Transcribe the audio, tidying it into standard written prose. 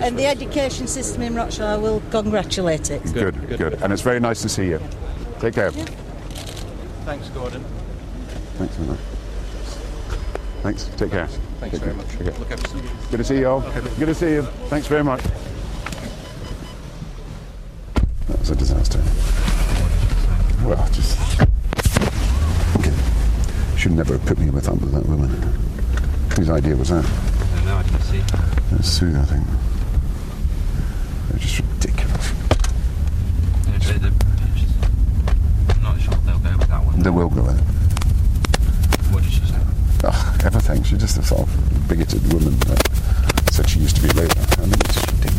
And the education system in Rochdale, I will congratulate it. Good. And it's very nice to see you. Take care. Yeah. Thanks, Gordon. Thanks, Miller. Thanks. Take care. Thanks very much. Look after some. Good to see you all. Good to see you. Thanks very much. That was a disaster. Well, just... Okay. Should never have put me with that woman. Whose idea was that? I don't know, I didn't see. It was Sue, I think. They're just ridiculous. I'm not sure they'll go with that one. They will go with it. What did she say? Everything. She's just a sort of bigoted woman that said she used to be Labour. I mean, it's ridiculous.